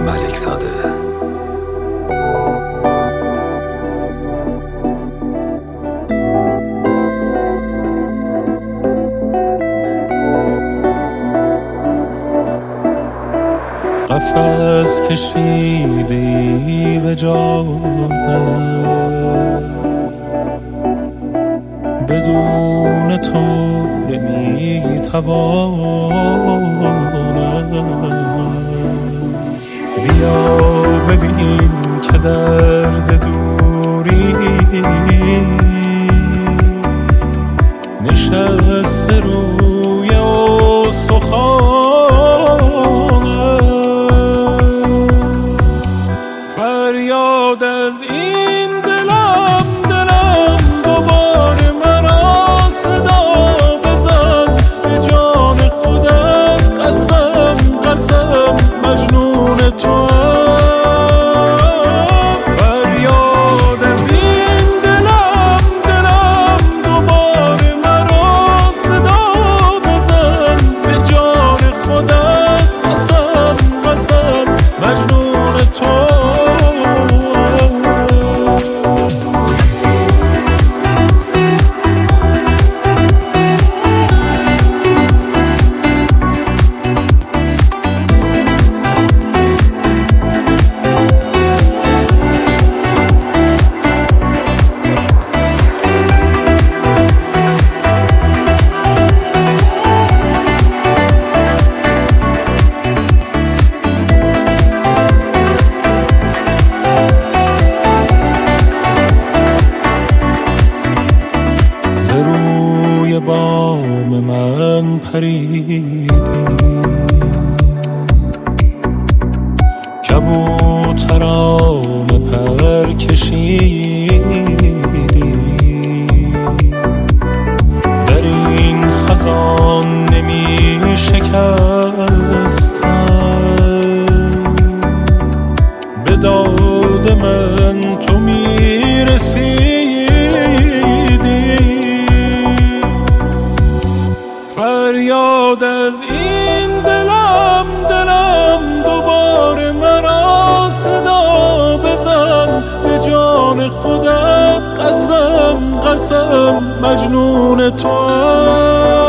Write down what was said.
ملک زاده. قفس کشیدی به جانم، بدون تو نمیتوانم. بیا ببین که درد دوری نشسته روی استخوانم. فریاد از این دلم دوباره مرا صدا بزن، به جان خودت قسم مجنون تو. فریاد از این دلم دوباره مرا صدا بزن، به جان خودت قسم مجنون تو. روی بام من پریدی، کبوتران پر کشیدی، در این خزان نمی شکستم، به داد من تو می رسیدی. فریاد از این دلم دوباره مرا صدا بزن، به جان خودت قسم مجنون تو.